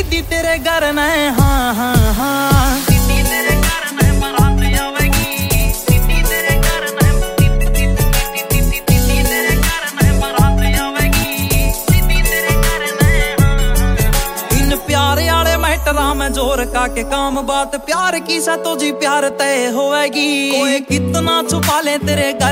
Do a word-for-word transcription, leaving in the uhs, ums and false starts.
दीदी तेरे घर न हाँ हाँ हाँ दीदी तेरे घर न बारात आवेगी दीदी तेरे घर न दीदी तेरे घर न बारात आवेगी दीदी तेरे घर न इन प्यार वाले मैटरा में जोर का के काम बात प्यार की सा तो जी प्यार तय होएगी कोई कितना छुपा ले तेरे घर